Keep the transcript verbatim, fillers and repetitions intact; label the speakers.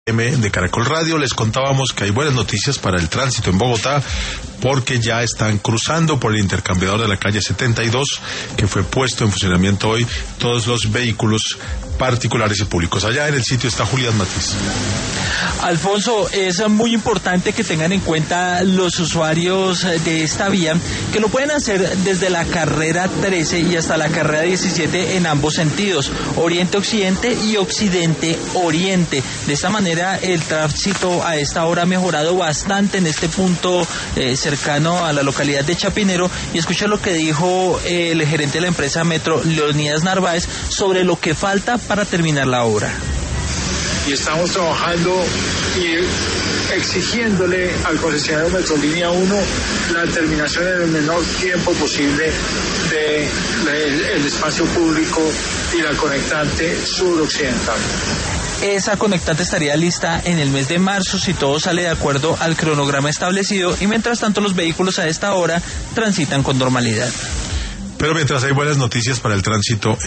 Speaker 1: de Caracol Radio. Les contábamos que hay buenas noticias para el tránsito en Bogotá, porque ya están cruzando por el intercambiador de la calle setenta y dos, que fue puesto en funcionamiento hoy, todos los vehículos particulares y públicos. Allá en el sitio está Julián Matiz.
Speaker 2: Alfonso, es muy importante que tengan en cuenta los usuarios de esta vía, que lo pueden hacer desde la carrera trece y hasta la carrera diecisiete en ambos sentidos, oriente-occidente y occidente-oriente. De esta manera el tránsito a esta hora ha mejorado bastante en este punto eh, cercano a la localidad de Chapinero, y escucha lo que dijo eh, el gerente de la empresa Metro, Leonidas Narváez, sobre lo que falta para terminar la obra.
Speaker 3: Y estamos trabajando y exigiéndole al concesionario Metrolínea uno la terminación en el menor tiempo posible del espacio público y la conectante suroccidental.
Speaker 2: Esa conectante estaría lista en el mes de marzo si todo sale de acuerdo al cronograma establecido, y mientras tanto los vehículos a esta hora transitan con normalidad.
Speaker 1: Pero mientras hay buenas noticias para el tránsito